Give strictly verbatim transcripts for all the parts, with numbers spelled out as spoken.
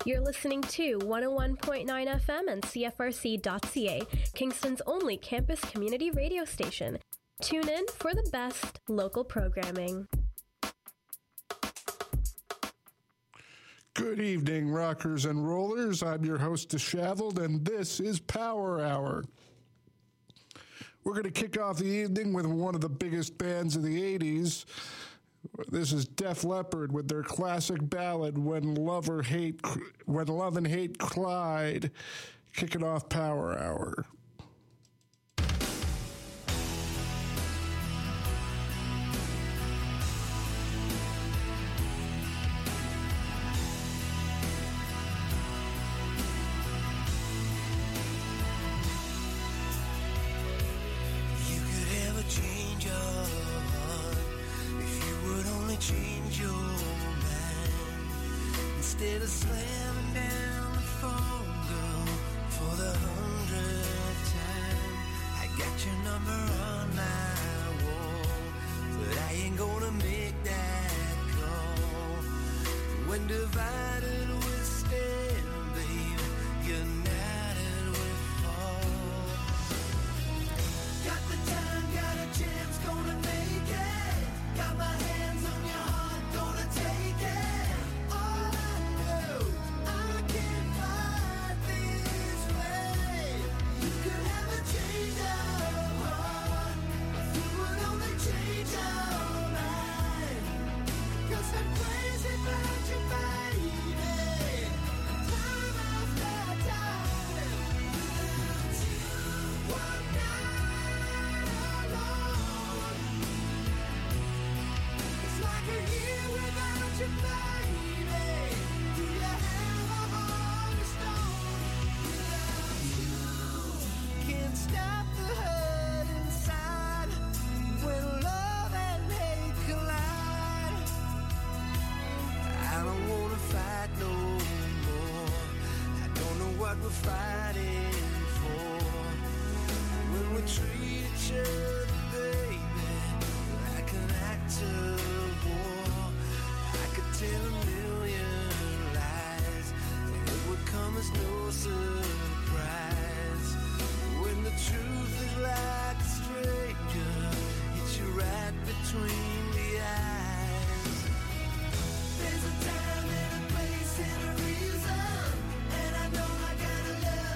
You're listening to one oh one point nine F M and C F R C dot C A, Kingston's only campus community radio station. Tune in for the best local programming. Good evening, rockers and rollers. I'm your host, Disheveled, and this is Power Hour. We're going to kick off the evening with one of the biggest bands of the eighties. This is Def Leppard with their classic ballad, When Love, or Hate, When Love and Hate Collide, kicking off Power Hour. Change your mind instead of slamming down the phone, girl, for the hundredth time. I got your number on my wall, but I ain't gonna make that call. When divided we stand, babe, united we fall. Got the time, got a chance, gonna make it. Got my hands on your heart, gonna take it. All I know, I can't fight this way. You could have a change of heart, if you would only change your mind. 'Cause I'm crazy about you, baby. Time after time. One night alone, it's like a year without you, baby. Do you have a heart of stone? You can't stop the hurt inside when love and hate collide. I don't wanna fight no more. I don't know what we're fighting for. When we treat each other, baby, like an act of war. I could tell a million lies, and it would come as no surprise. When the truth is like a stranger, hits you right between the eyes. There's a time and a place and a reason, and I know I gotta love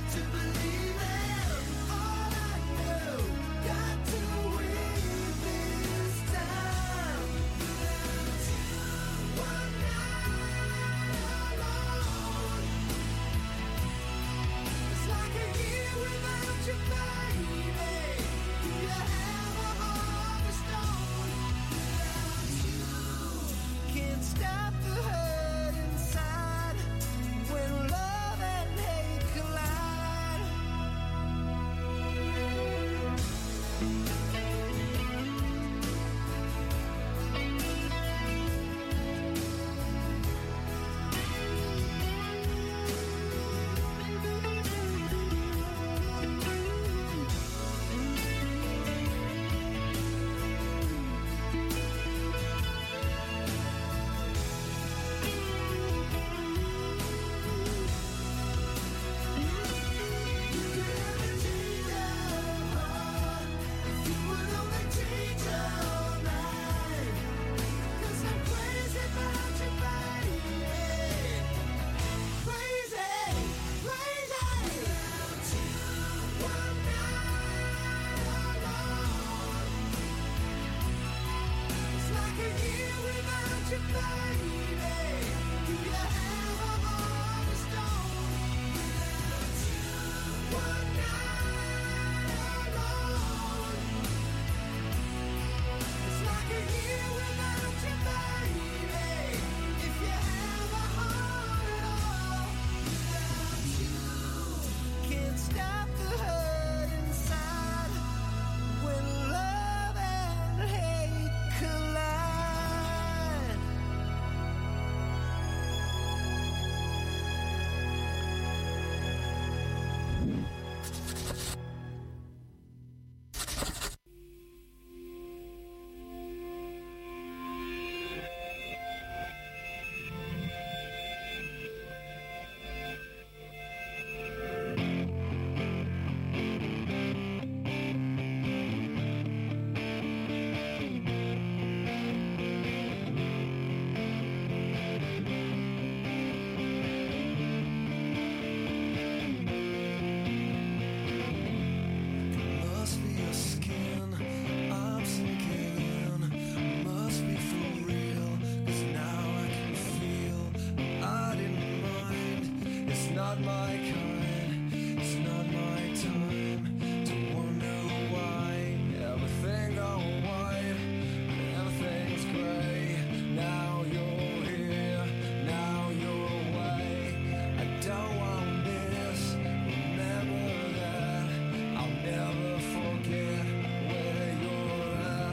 not my kind, it's not my time to wonder why everything going white and everything's gray. Now you're here, now you're away. I don't want this, remember that. I'll never forget where you're at.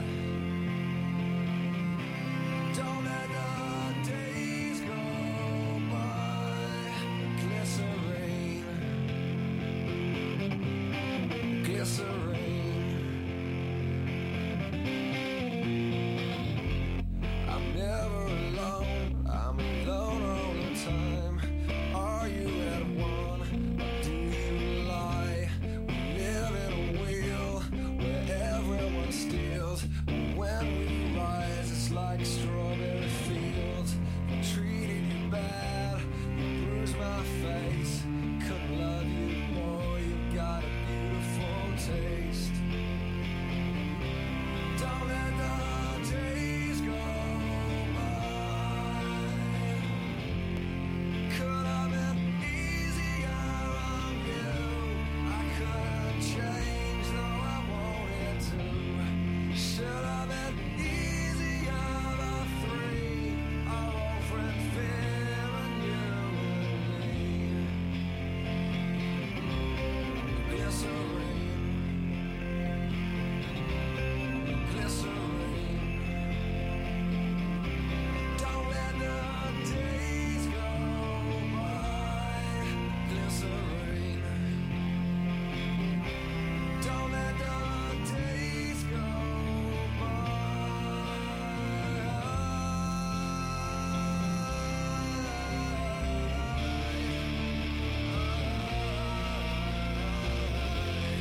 Don't let the days go by. Glycerine, glycerine. I'm never alone, I'm alone all the time. Are you at one, or do you lie? We live in a wheel where everyone steals. When we rise, it's like strawberry fields. I treated you bad, you bruised my face. Couldn't love you more, you got a beautiful taste. Don't let the days go by. Could have been easier on you. I couldn't change, though I wanted to. Should have been easier, the three, our old friend Phil and you and me. Glycerine, glycerine. Don't let the days go by. Glycerine. Don't let the days go by.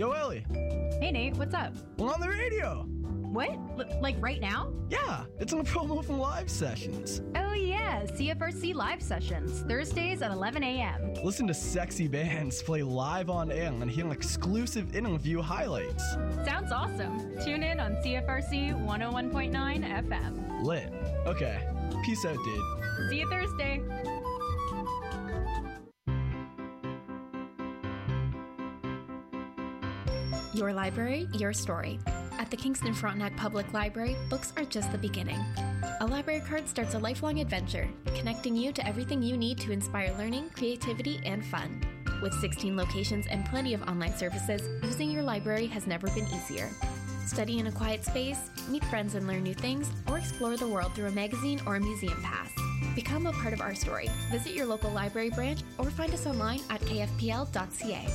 Yo, Ellie. Hey, Nate, what's up? We're on the radio. What? L- like right now? Yeah, it's in a promo from Live Sessions. Oh, yeah, C F R C Live Sessions, Thursdays at eleven a.m. Listen to sexy bands play live on air and hear exclusive interview highlights. Sounds awesome. Tune in on C F R C one oh one point nine F M. Lit. Okay. Peace out, dude. See you Thursday. Your library, your story. At the Kingston Frontenac Public Library, books are just the beginning. A library card starts a lifelong adventure, connecting you to everything you need to inspire learning, creativity, and fun. With sixteen locations and plenty of online services, using your library has never been easier. Study in a quiet space, meet friends and learn new things, or explore the world through a magazine or a museum pass. Become a part of our story. Visit your local library branch or find us online at k f p l dot c a.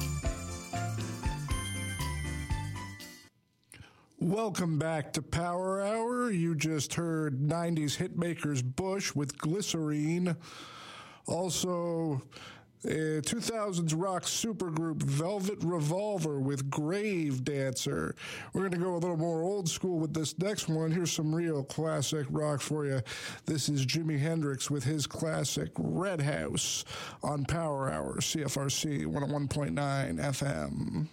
Welcome back to Power Hour. You just heard nineties hitmakers Bush with Glycerine. Also, uh, two thousands rock supergroup Velvet Revolver with Grave Dancer. We're going to go a little more old school with this next one. Here's some real classic rock for you. This is Jimi Hendrix with his classic Red House on Power Hour, C F R C one oh one point nine F M.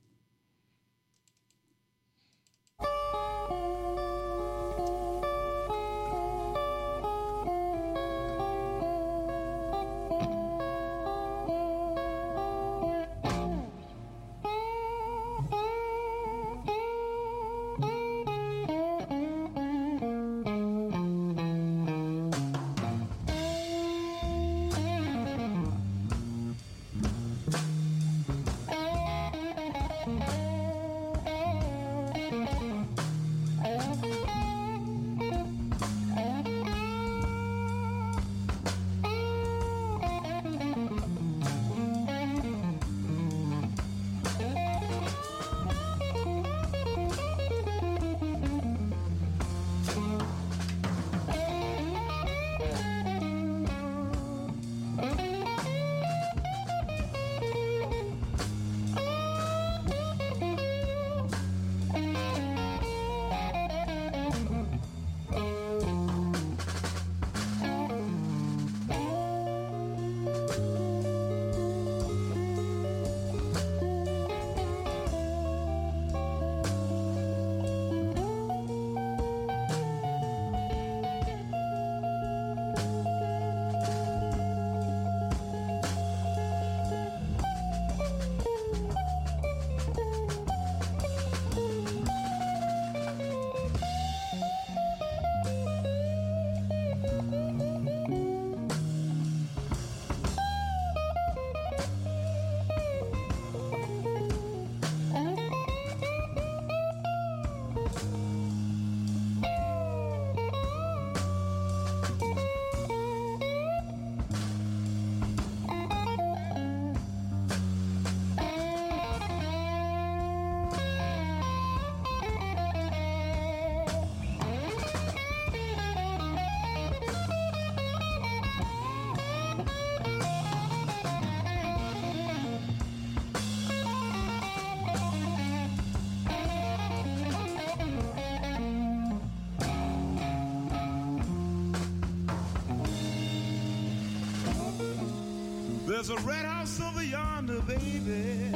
There's a red house over yonder, baby.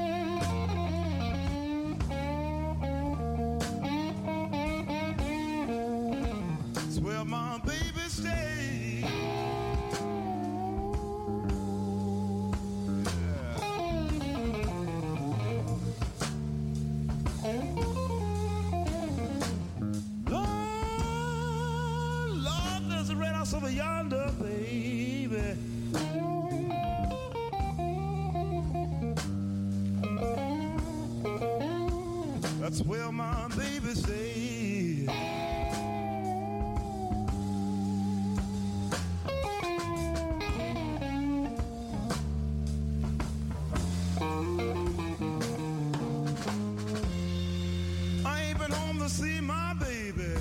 It's where my baby stays. Lord, Lord, there's a red house over yonder, baby. That's where my baby stays. I ain't been home to see my baby.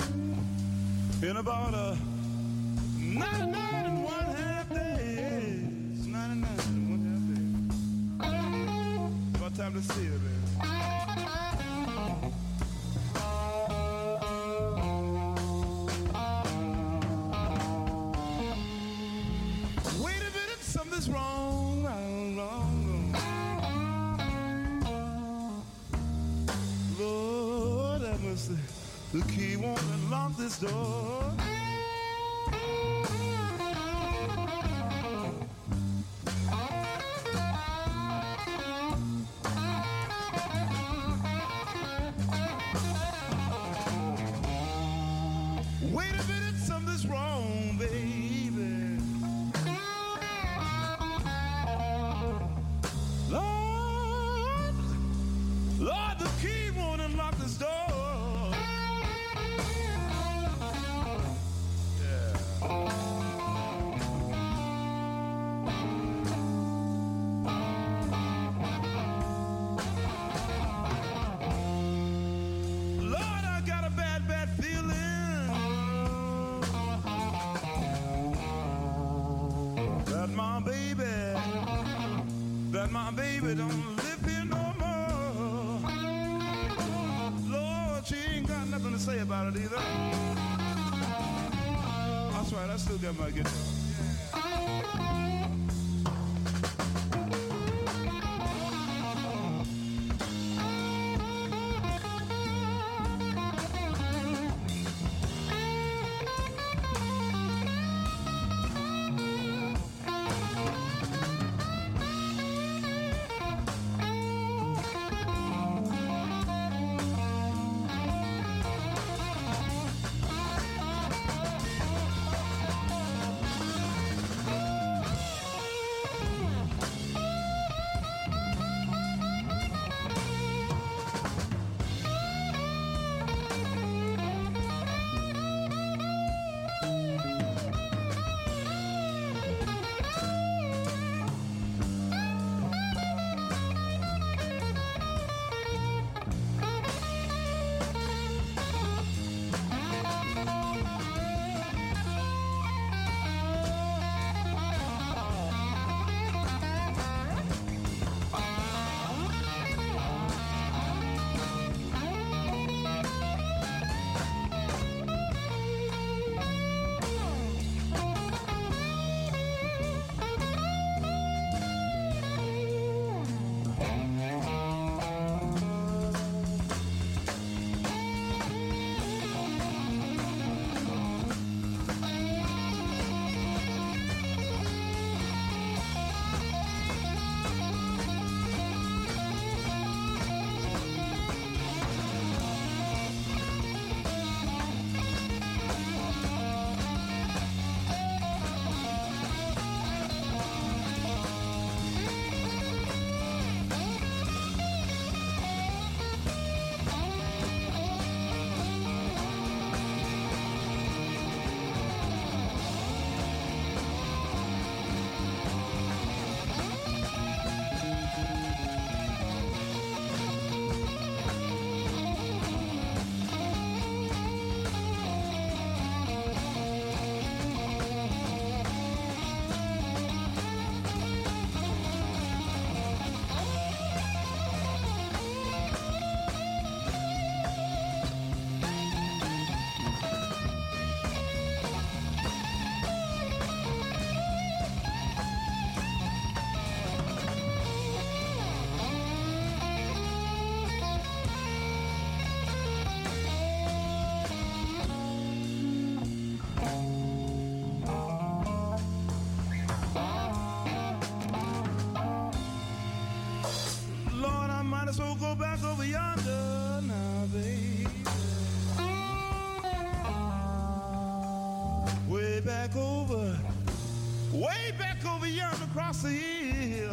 In about a ninety-nine and one half day. time to see it, man. Wait a minute, something's wrong, wrong, wrong. Lord, I must. The key won't unlock this door. Wait a minute, something's wrong, baby. Lord, Lord, the key won't unlock this door. My baby don't live here no more. Lord, she ain't got nothing to say about it either. That's right, I still got my guitar. So go back over yonder now, baby. Way back over, way back over yonder across the hill.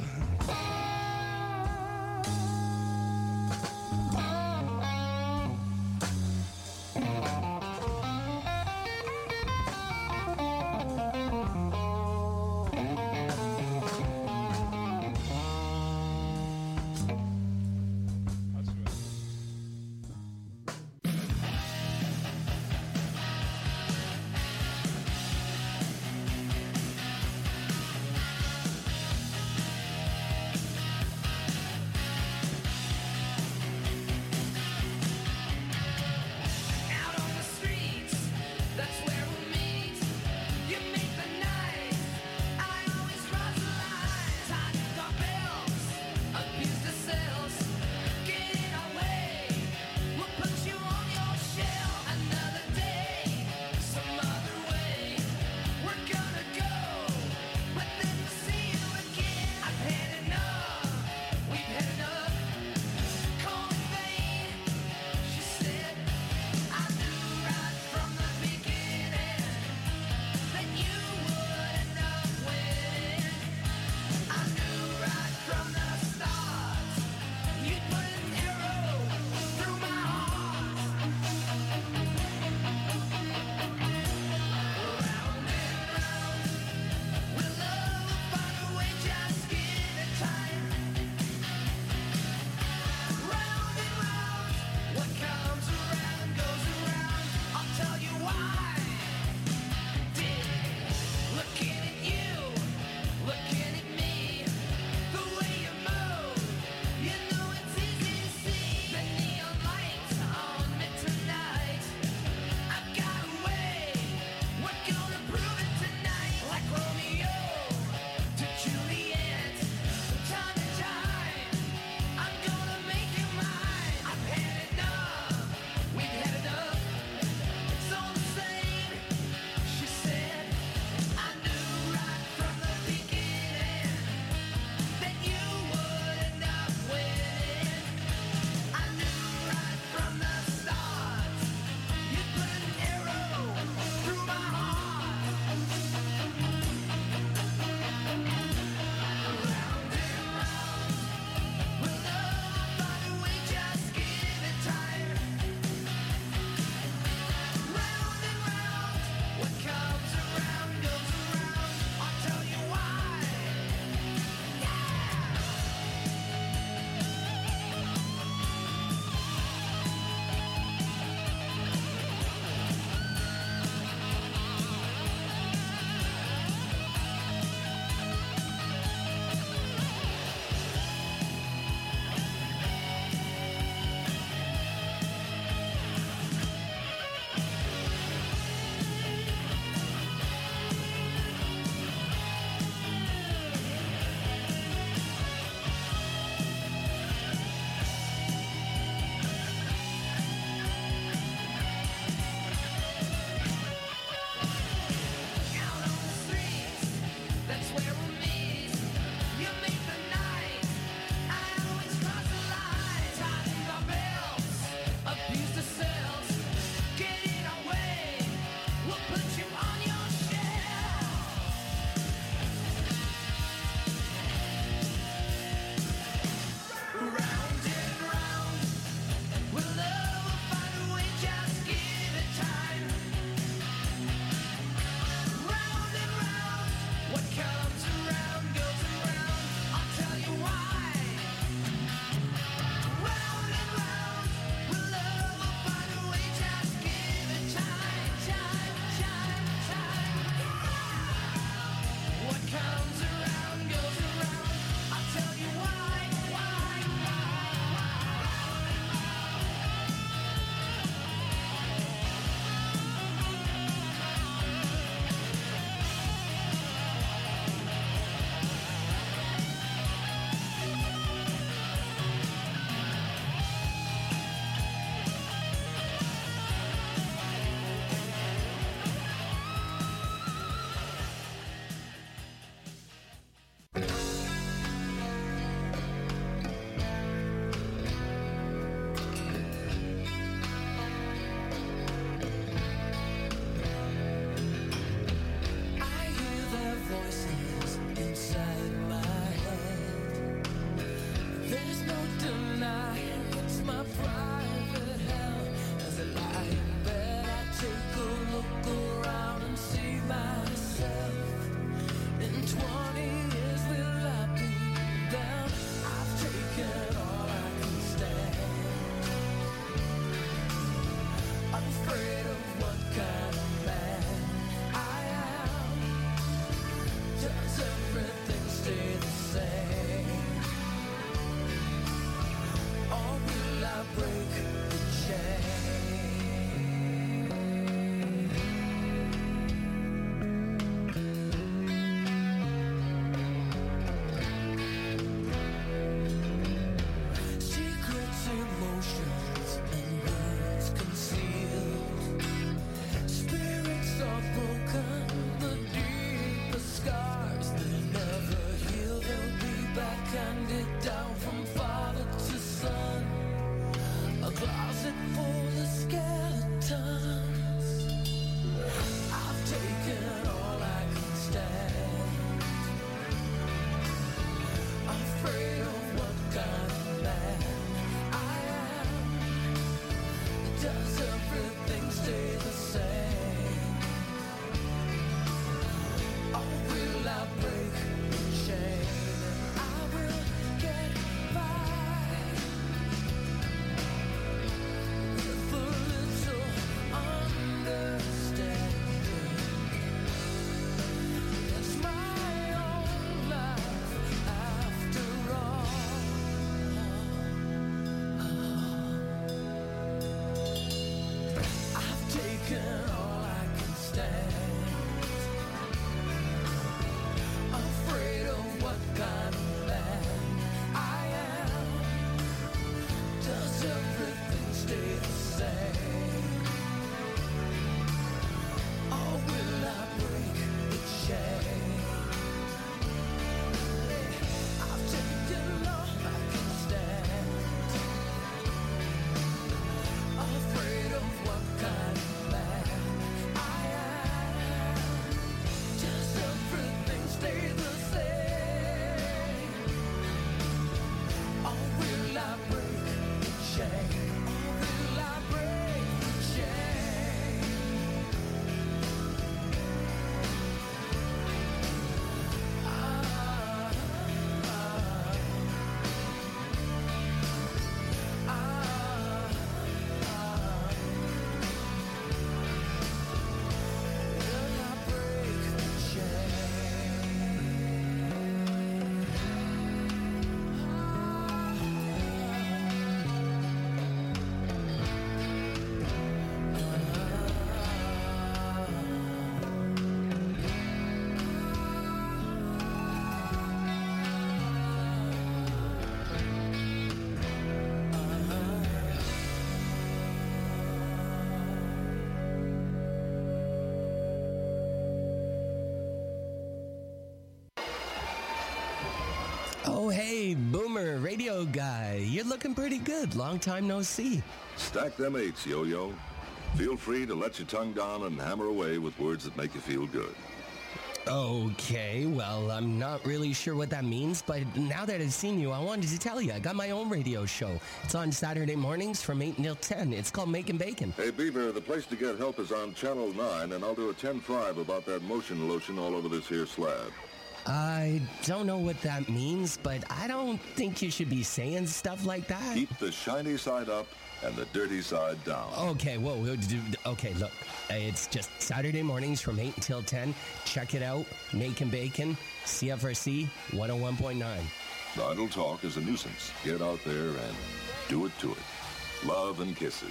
Oh, hey, Boomer, radio guy. You're looking pretty good. Long time no see. Stack them eights, Yo-Yo. Feel free to let your tongue down and hammer away with words that make you feel good. Okay, well, I'm not really sure what that means, but now that I've seen you, I wanted to tell you, I got my own radio show. It's on Saturday mornings from eight until ten. It's called Making Bacon. Hey, Beaver, the place to get help is on Channel nine, and I'll do a ten five about that motion lotion all over this here slab. I don't know what that means, but I don't think you should be saying stuff like that. Keep the shiny side up and the dirty side down. Okay, whoa, whoa, do- okay, look, uh, it's just Saturday mornings from eight until ten. Check it out, Making Bacon, C F R C one oh one point nine. Idle talk is a nuisance. Get out there and do it to it. Love and kisses.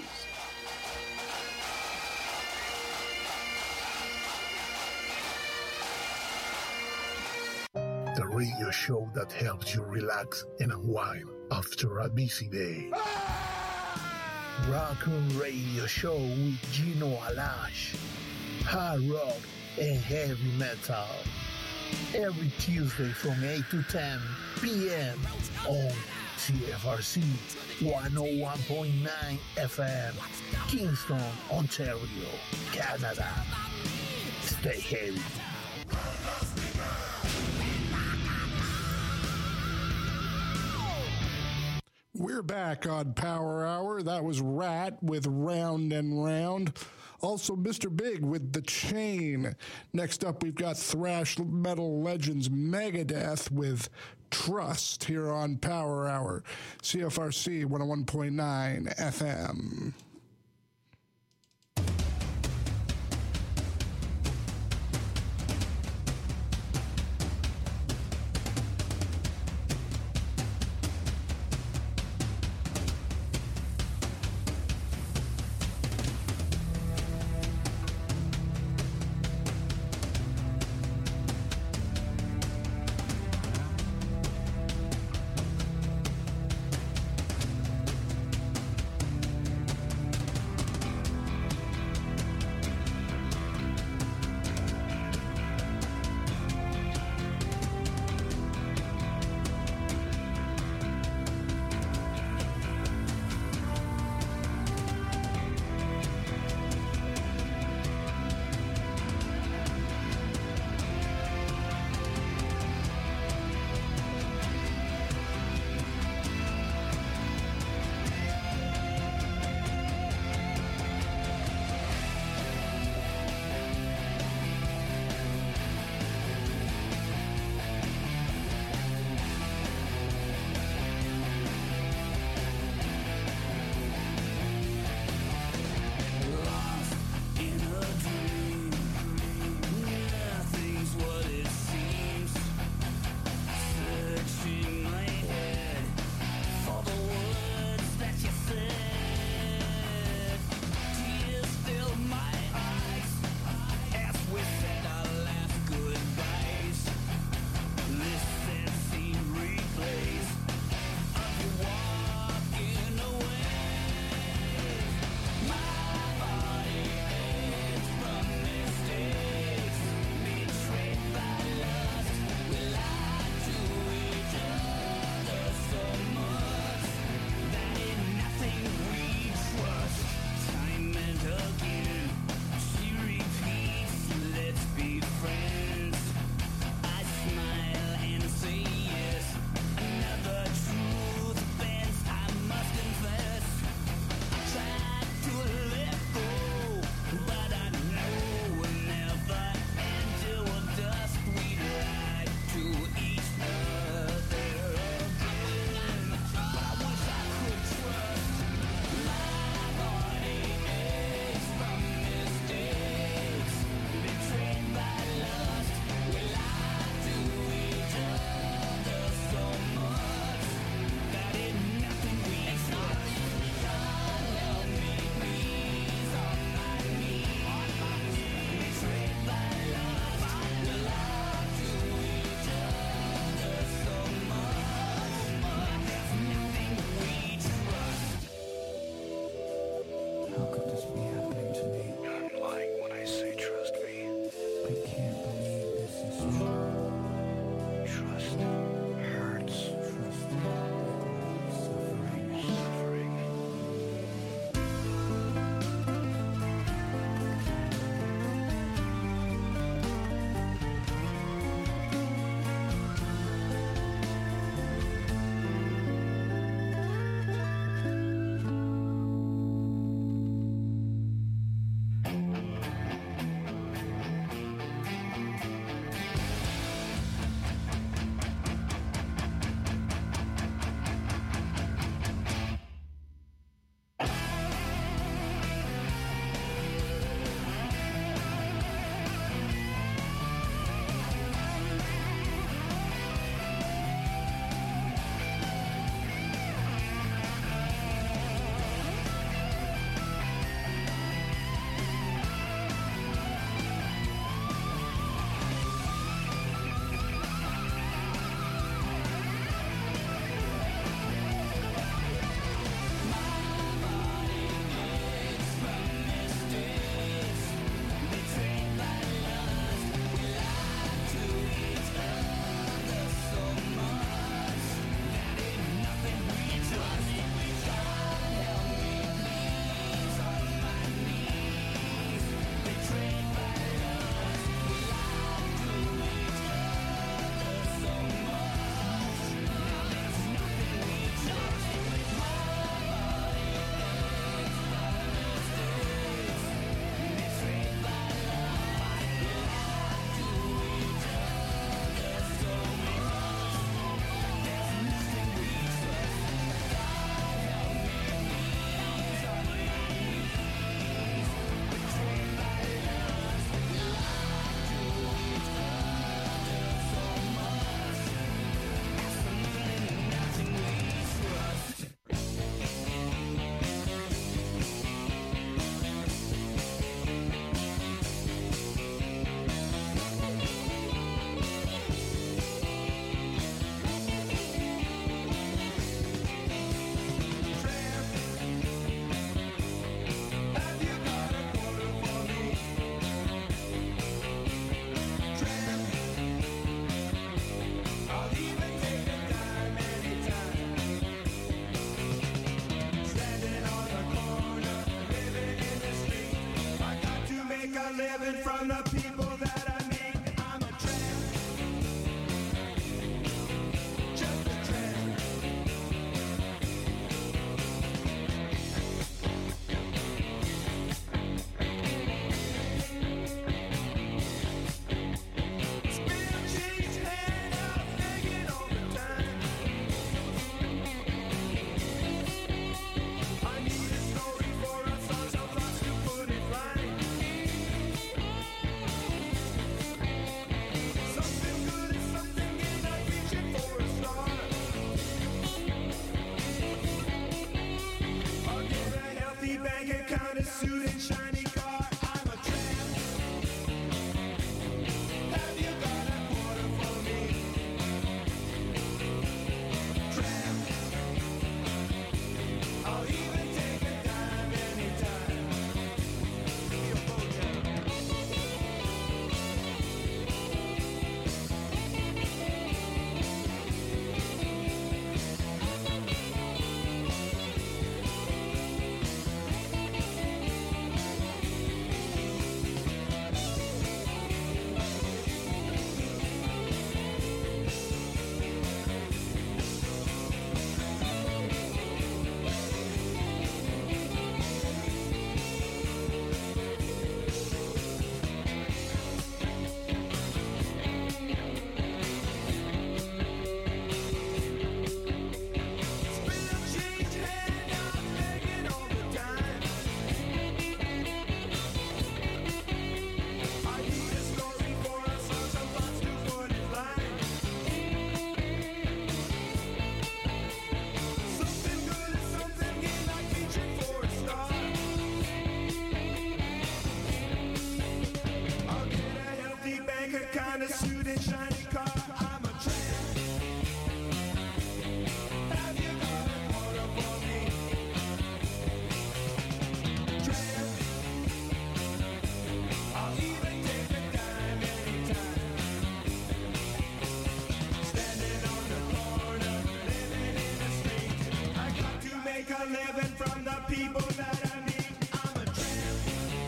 The radio show that helps you relax and unwind after a busy day. Raccoon Radio Show with Gino Alash. Hard rock and heavy metal. Every Tuesday from eight to ten p.m. on C F R C one oh one point nine F M, Kingston, Ontario, Canada. Stay heavy. We're back on Power Hour. That was Rat with Round and Round. Also, Mister Big with The Chain. Next up, we've got thrash metal legends Megadeth with Trust here on Power Hour. C F R C one oh one point nine F M. a living from the people that I meet. I'm a tramp.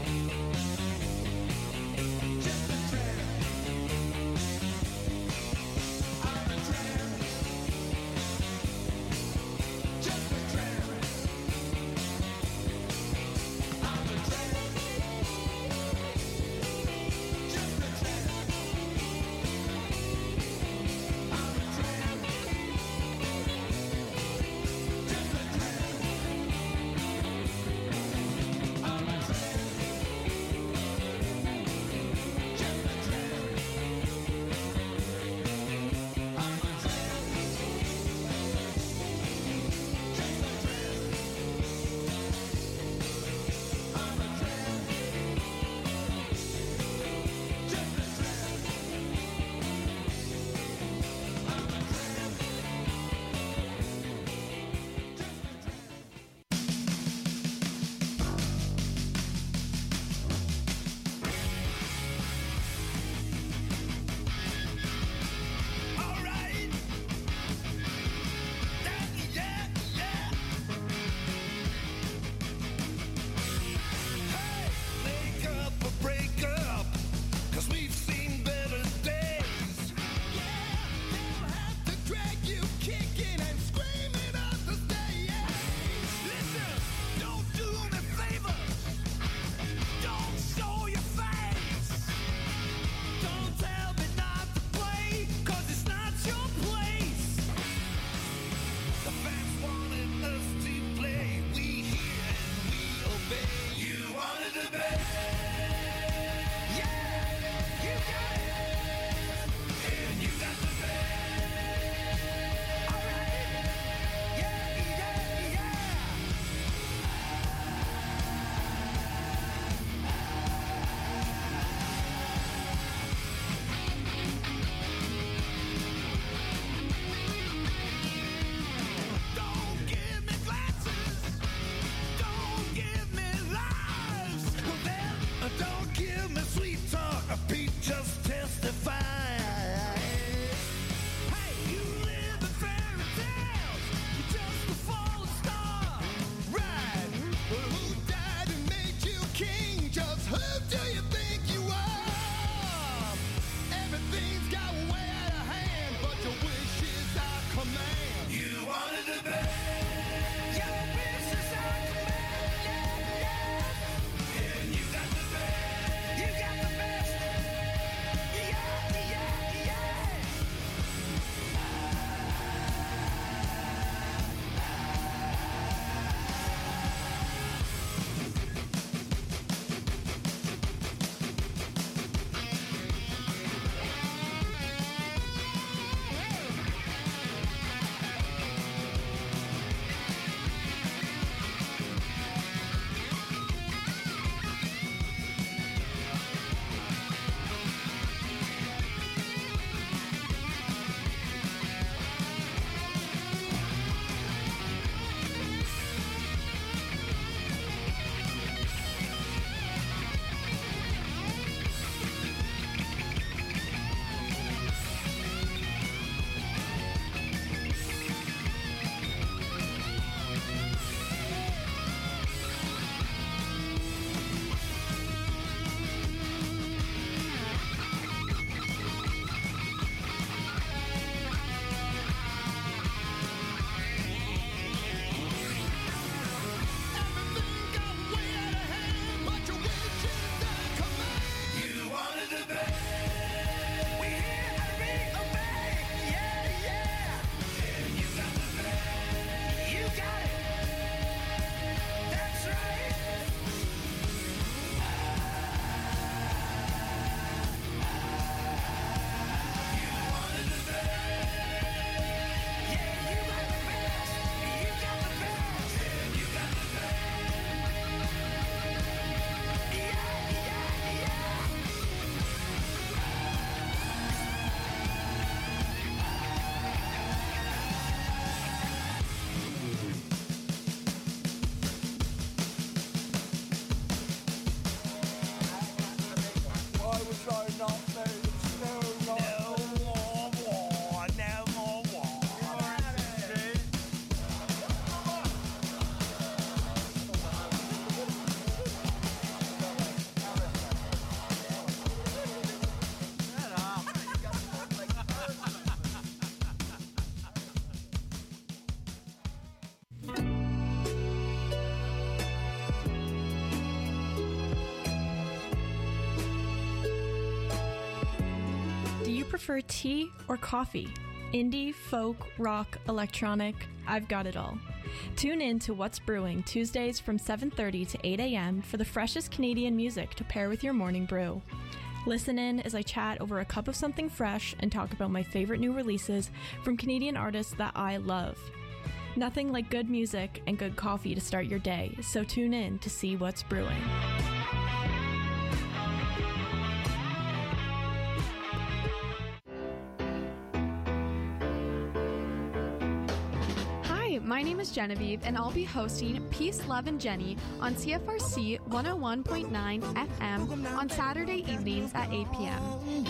Just a tramp. I'm a tramp. Just a tramp. I'm a tramp. Just a tramp. I'm a tramp. Just a tramp. I'm a tramp. Just a tramp. I'm a tramp. Just a tramp. I'm a tramp. Just a tramp. I'm a tramp. All right. Yeah, yeah, yeah. Hey, make up or break up, 'cause we've seen better days. Yeah, they'll have to drag you kicking and screaming up the stairs. Listen, don't do me favors. Don't show your face. Don't tell me not to play, 'cause it's not your place. The fans wanted us to play. We hear and we obey. You wanted to bet. Yeah, you got it. And you got the bet. All right. Yeah, yeah, yeah. Don't give me glasses. Don't give me lies. Then don't give me sweet talk. Pete, just testify. Hey, you live in fairy tales. You're just a fallen star. Right. But who died and made you king? Just who do you think you are? Everything's got way out of hand, but your wish is our command. You wanted to bet. Your wish is our command. Yeah, yeah. And you got the best. You got the best. Yeah, yeah, yeah. prefer tea or coffee? Indie, folk, rock, electronic, I've got it all. Tune in to What's Brewing Tuesdays from seven thirty to eight a.m. for the freshest Canadian music to pair with your morning brew. Listen in as I chat over a cup of something fresh and talk about my favorite new releases from Canadian artists that I love. Nothing like good music and good coffee to start your day, so tune in to see what's brewing. Hi, my name is Genevieve, and I'll be hosting Peace, Love, and Jenny on C F R C one oh one point nine F M on Saturday evenings at eight p.m.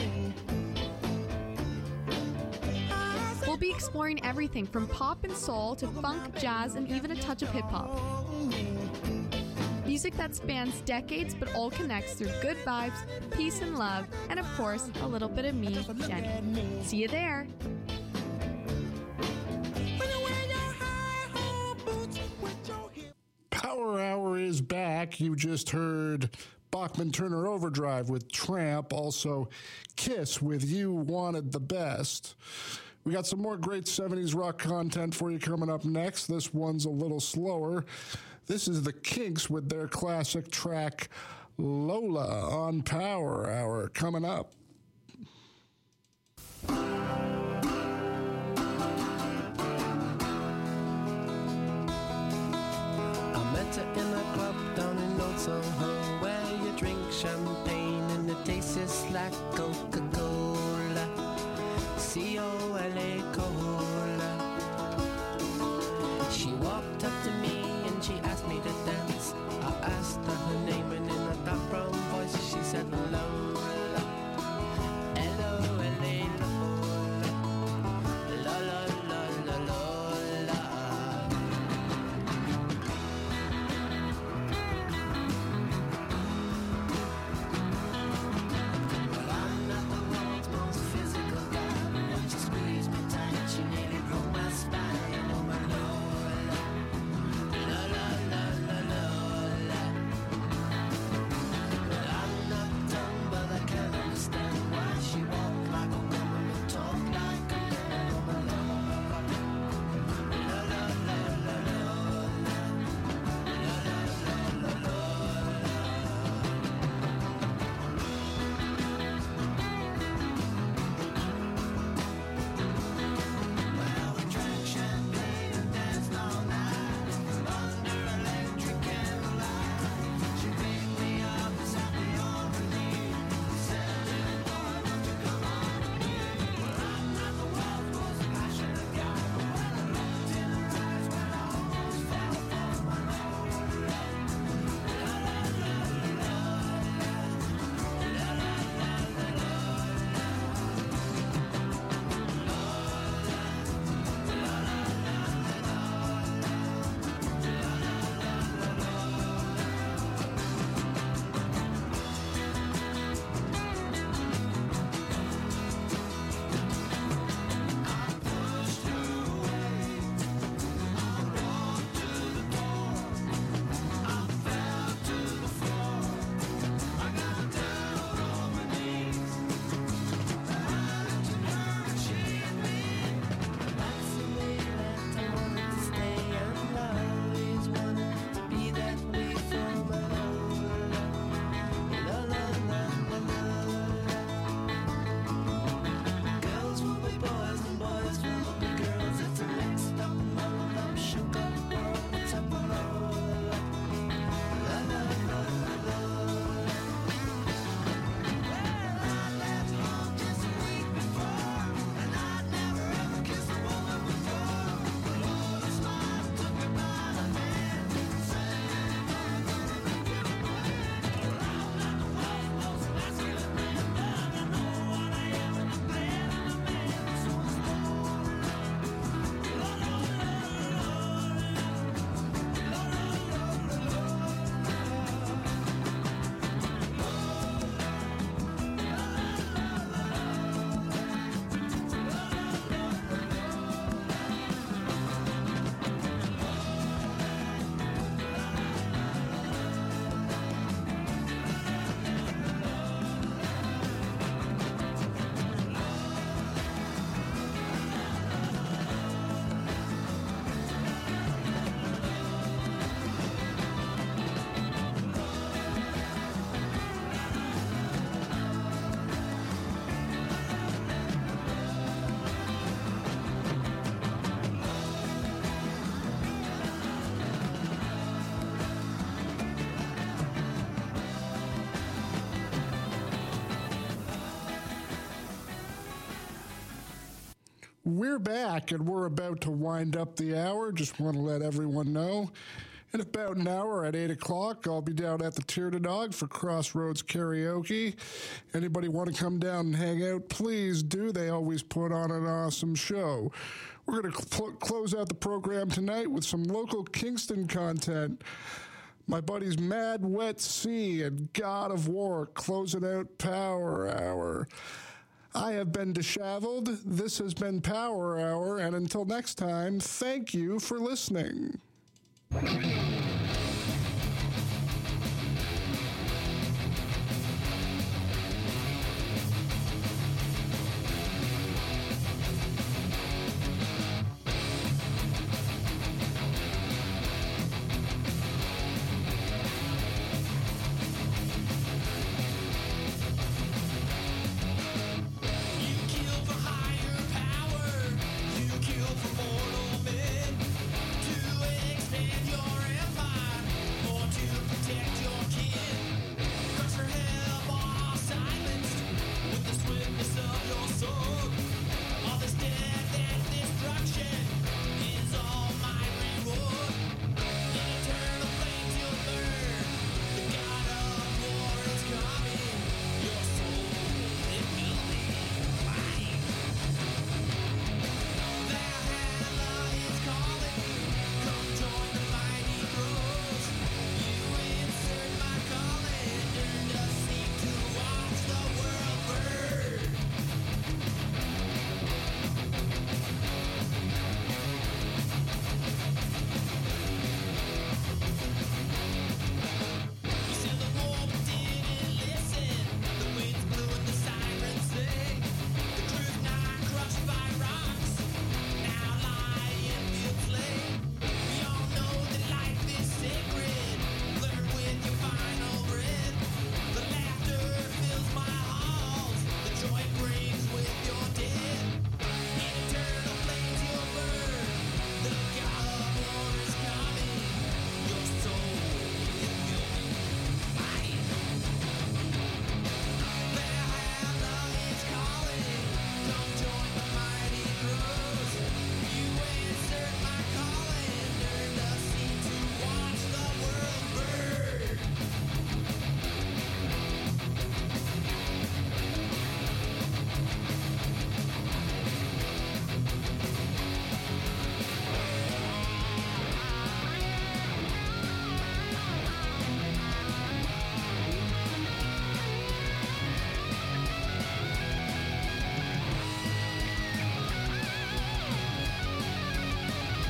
We'll be exploring everything from pop and soul to funk, jazz, and even a touch of hip-hop. Music that spans decades but all connects through good vibes, peace and love, and of course, a little bit of me, Jenny. See you there! Power Hour is back. You just heard Bachman Turner Overdrive with Tramp, also Kiss with You Wanted the Best. We got some more great seventies rock content for you coming up next. This one's a little slower. This is the Kinks with their classic track Lola on Power Hour coming up. In a club down in Old Soho, where you drink champagne and it tastes like Coca-Cola, C O L A Cola. She walked up to me and she asked me to dance. I asked her her name, and in a dark brown voice she said Lola, L O L A Lola, la la la la la. we're back, and we're about to wind up the hour. Just want to let everyone know. In about an hour at eight o'clock, I'll be down at the Tear to Dog for Crossroads Karaoke. Anybody want to come down and hang out, please do. They always put on an awesome show. We're going to cl- close out the program tonight with some local Kingston content. My buddies Mad Wet Sea and God of War closing out Power Hour. I have been disheveled. This has been Power Hour, and until next time, thank you for listening.